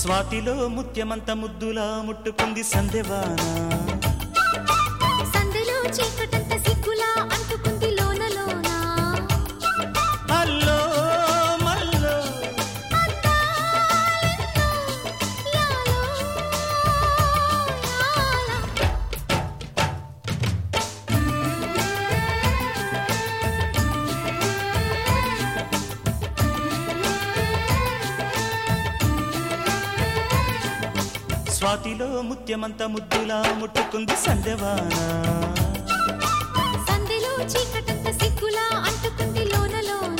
స్వాతిలో ముత్యమంత ముద్దులా ముట్టుకుంది సందెవాన. సందెలో చీకటంత సిగ్గులా అంటుకుంది లోన లోన. అల్లో మల్లో అందాలెన్నో యాలో యాలా. స్వాతిలో ముత్యమంత ముద్దులా ముట్టుకుంది సందెవాన. సందెలో చీకటంత సిగ్గులా అంటుకుంది లోన లోన.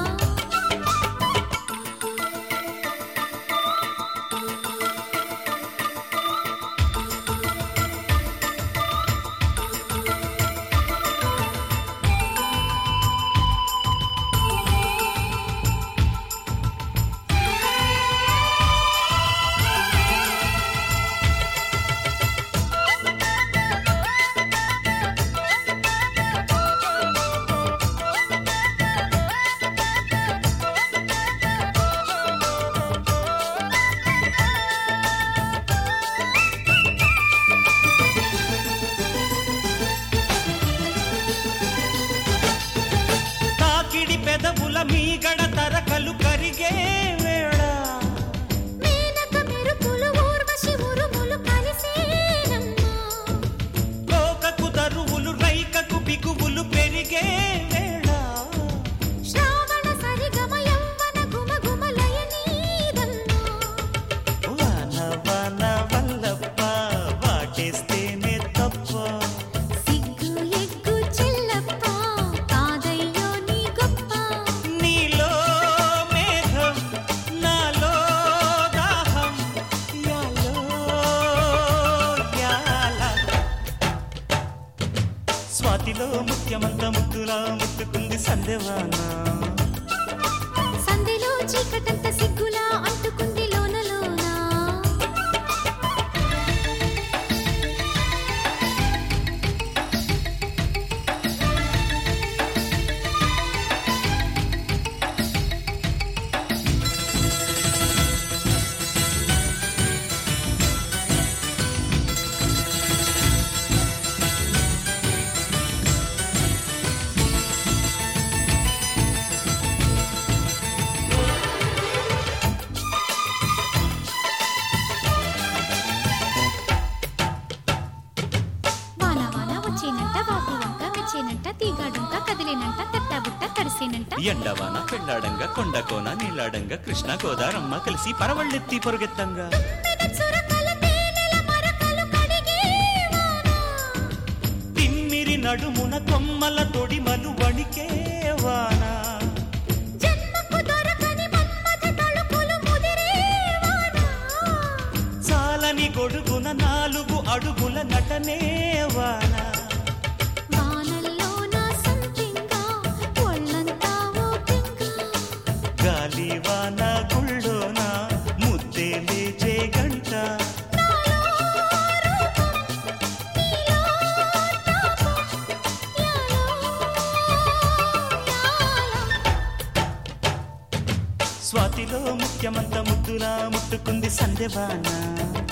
తాకిడి పెదవుల మీగడ తరకలు కరిగే వేళ. మేనక మెరుపులు ఊర్వశి ఉరుములు కలిసేనమ్మా. కోకకు దరువులు రైకకు బిగువులు పెరిగే వేళ. శ్రావణ సరిగమ యవ్వన గుమగుమలయ నీదమ్మా. వాన వాన వల్లప్ప వాటేస్తేనే తప్ప. సిగ్గు ఎగ్గు చెల్లప్ప కాదయ్యో నీ గొప్ప. నీలో మేఘం నాలో దాహం యాలో యాల. స్వాతిలో ముత్యమంత ముద్దులా ముట్టుకుంది సందెవాన. సందెలో చీకటంత సిగ్గులా అంటుకుంది లోన లోన. వాన వాన వచ్చేనంట వాపు వంక మెచ్చేనంట తీగాడంక కదిలేనంట తట్టాబుట్ట తడిసేనంట. ఎండవాన పెళ్ళాడంగా కొండకోన నీళ్ళాడంగా కృష్ణ గోదారమ్మ కలిసి పరవళ్ళెత్తి పొరుగెత్తంగా. తుమ్మెద చురకల తేనెల మరకలు కడిగే వాన. తిమ్మిరి నడుమున కొమ్మల తొడిమలు వణికే వాన. జన్మకు దొరకని మన్మథ తళుకులు ముదిరే వాన. చాలని గొడుగున 4 అడుగుల నటనే వాన. వానల్లో నా సంతింగా ఒళ్ళంతా ఓ పింగా. గాలి వాన గుళ్ళోన ముద్దే లేచే గంట. నాలో రూపం నీలో తాపం యాలో యాలా. స్వాతిలో ముత్యమంత ముద్దులా ముట్టుకుంది సందెవాన.